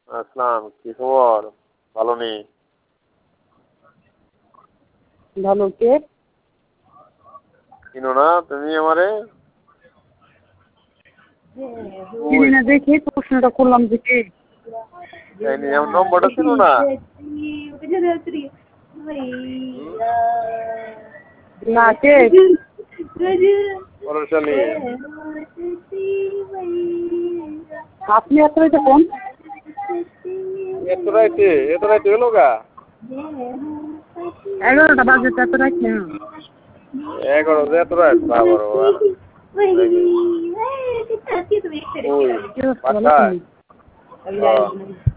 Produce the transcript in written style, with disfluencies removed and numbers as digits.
আসসালাম, কি খবর? ভালো নেই। ভালো কে? চিনো না তুমি আমারে? চিনি না দেখে প্রশ্নটা করলাম যে কে? আমার নম্বরটা চিনো না? না কে? পরশালী। আপনি এত রাইতে কোন? এত রাইতে হলো গা? 11টা বাজে তো এত রাইত না। 11 এত রাত বাবার বাবা। কি অবস্থা, ভালো বাসায়? আছেন?